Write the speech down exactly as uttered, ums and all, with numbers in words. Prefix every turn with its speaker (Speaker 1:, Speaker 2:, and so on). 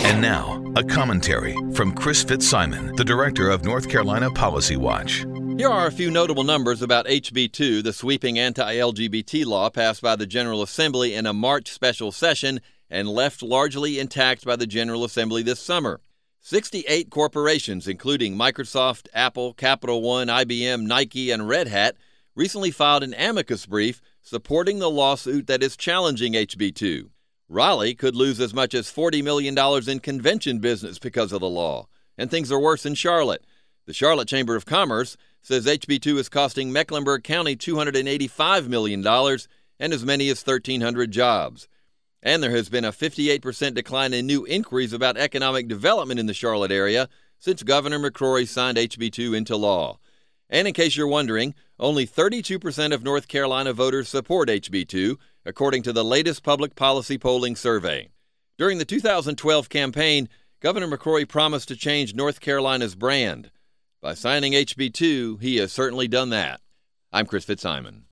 Speaker 1: And now, a commentary from Chris Fitzsimon, the director of North Carolina Policy Watch.
Speaker 2: Here are a few notable numbers about H B two, the sweeping anti-L G B T law passed by the General Assembly in a March special session and left largely intact by the General Assembly this summer. sixty-eight corporations, including Microsoft, Apple, Capital One, I B M, Nike, and Red Hat, recently filed an amicus brief supporting the lawsuit that is challenging H B two. Raleigh could lose as much as forty million dollars in convention business because of the law, and things are worse in Charlotte. The Charlotte Chamber of Commerce says H B two is costing Mecklenburg County two hundred eighty-five million dollars and as many as thirteen hundred jobs. And there has been a fifty-eight percent decline in new inquiries about economic development in the Charlotte area since Governor McCrory signed H B two into law. And in case you're wondering, only thirty-two percent of North Carolina voters support H B two, according to the latest public policy polling survey. During the two thousand twelve campaign, Governor McCrory promised to change North Carolina's brand. By signing H B two, he has certainly done that. I'm Chris Fitzsimon.